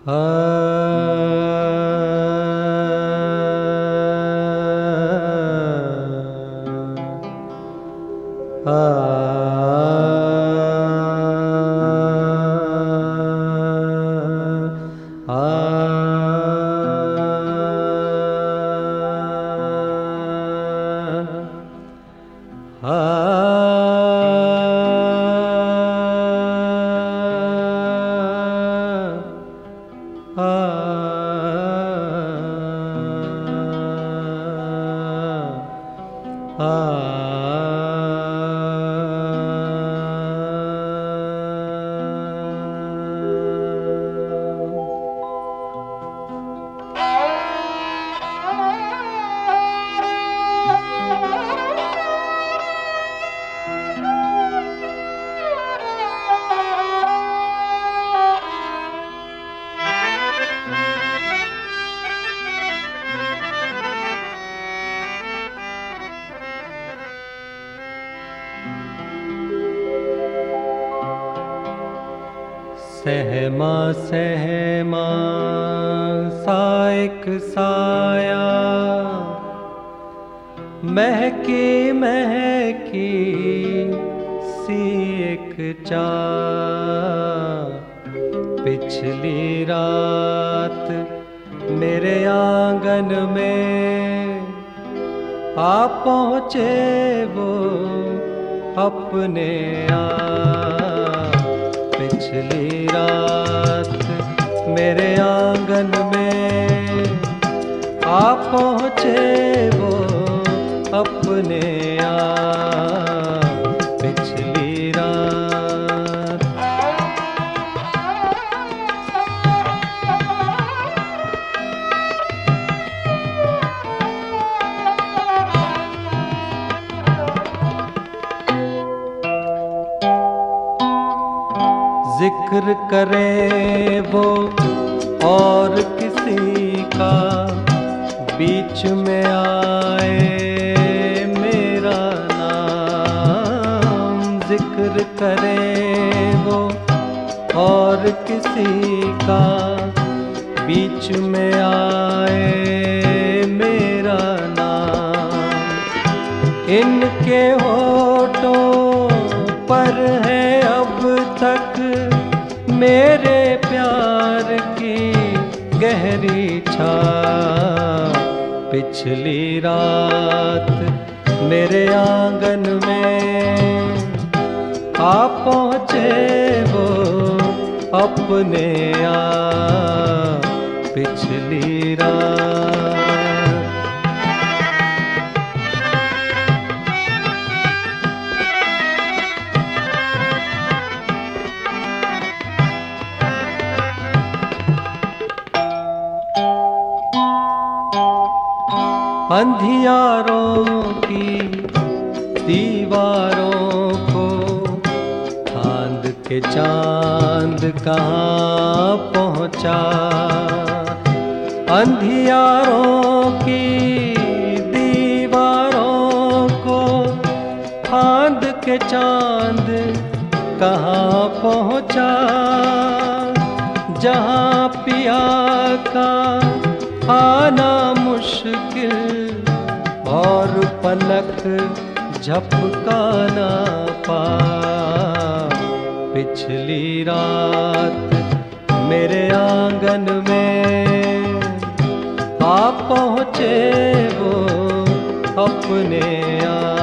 सहमा सहमा सा एक साया, महकी महकी सी एक चाह, पिछली रात मेरे आंगन में आ पहुँचे वो अपने पिछली रात मेरे आंगन में आ पहुँचे वो अपने पिछली रात। जिक्र करे वो और किसी का, बीच में आए मेरा नाम। जिक्र करे वो और किसी का, बीच में आए मेरा नाम। इनके होठों पर है अब तक मेरे प्यार की गहरी छाप। पिछली रात मेरे आंगन में आ पहुँचे वो अपने पिछली रात। अंधियारों की दीवारों को फांद के चांद कहाँ पहुँचा। अंधियारों की दीवारों को फांद के चांद कहाँ पहुँचा। जहाँ पिया का आना मुश्किल और पलक झपकाना पा। पिछली रात मेरे आंगन में आ पहुँचे वो अपने